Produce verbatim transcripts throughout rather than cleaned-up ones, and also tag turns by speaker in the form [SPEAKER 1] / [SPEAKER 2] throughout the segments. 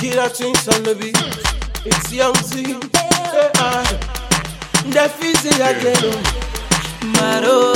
[SPEAKER 1] Killer Twins on the beat. It's Young T. Yeah. The fizzy again.
[SPEAKER 2] Maro.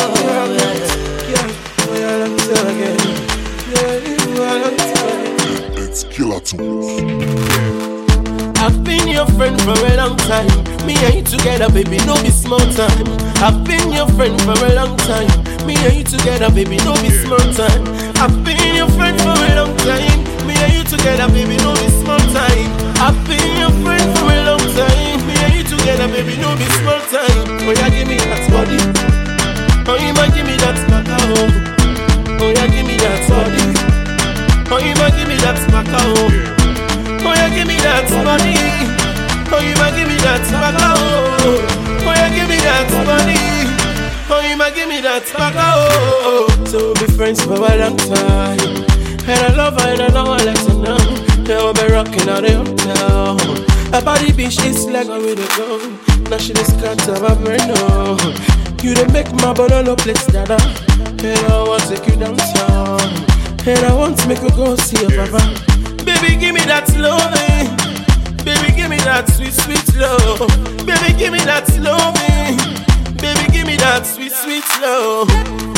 [SPEAKER 3] It's Killer Twins.
[SPEAKER 1] I've been your friend for a long time. Me and you together, baby, no be small time. I've been your friend for a long time. Me and you together, baby, no be small time. I've been your friend for a long time. Me and you together, baby, no be small time. I've been your friend for a long time. Me and you together, baby, no be small time. Oh yeah, give me that body. Oh, you might give me that macao. Oh yeah, give me that body. Oh, you might give me that macao. Oh yeah, give me that money. Oh, you might give me that tobacco. Oh yeah, give me that money. Oh, you might give me that tobacco. So we'll be friends for a long time. And I love her and I know I like to know. Yeah, we'll be rocking out the hotel. Her body bitch is like a way to go. Now she just can't have a brain, no. You done make my body no place, dada. And I want to take you downtown. And I want to make you go see your papa. Baby, give me that loving. Baby, give me that sweet, sweet love. Baby, give me that loving. Baby, give me that sweet, sweet love.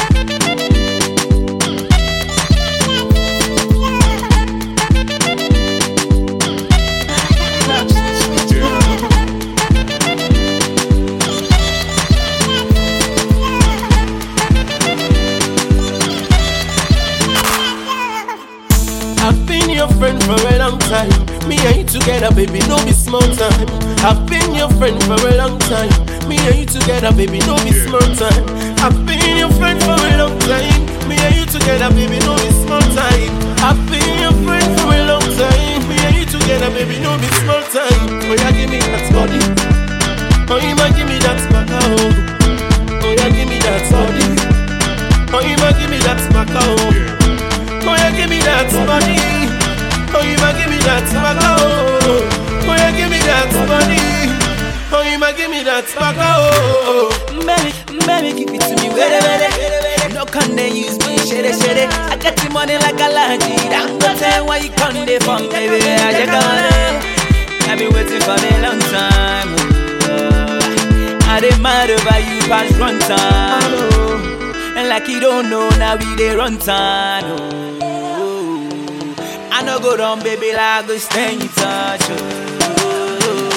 [SPEAKER 1] I've been your friend for a long time. Me and you together, baby, no be small time. I've been your friend for a long time. Me and you together, baby, no be small time. I've been your friend for a long time. Me and you together, baby, no be small time. I've been your friend for a long time. Me and you together, baby, no be small time. Oh yeah, give me that body. Oh, you might give me that macao. Oh yeah, give me that body. Oh, you might give me that macao. Oh yeah, give me that money. Oh, you might give me that tobacco. Oh yeah, give me that money. Oh, you might give me that tobacco.
[SPEAKER 2] Baby, baby, give it to me, wait, wait. No can they use me, shade it, shade it. I got the money like a lady. I'm gonna tell why you come there from, baby. I just got it. I've been waiting for a long time. I didn't matter about you past run time. And like you don't know, now we dey run time. Oh, I no go down, baby, like go stay in touch. Oh,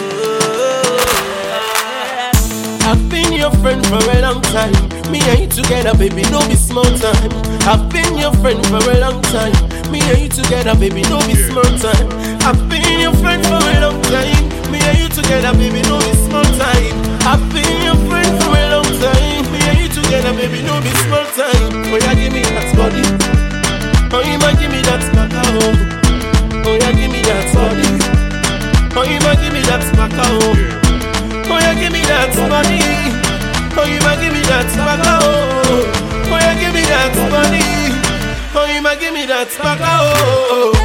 [SPEAKER 1] I've been your friend for a long time. Me and you together, baby, no be small time. I've been your friend for a long time. Me and you together, baby, no be small time. I've been your friend for a long time. Me and you together, baby, no be small time. I've been your friend for a long time. Me and you together, baby, no be small time. Oh yeah, give me that body. Oh, you might give me that macao. Oh yeah, give me that body. Oh, you might give me that macao. Oh yeah, give me that money. Oh, you might give me that tobacco. Oh yeah, give me that money. Oh, you might give me that tobacco.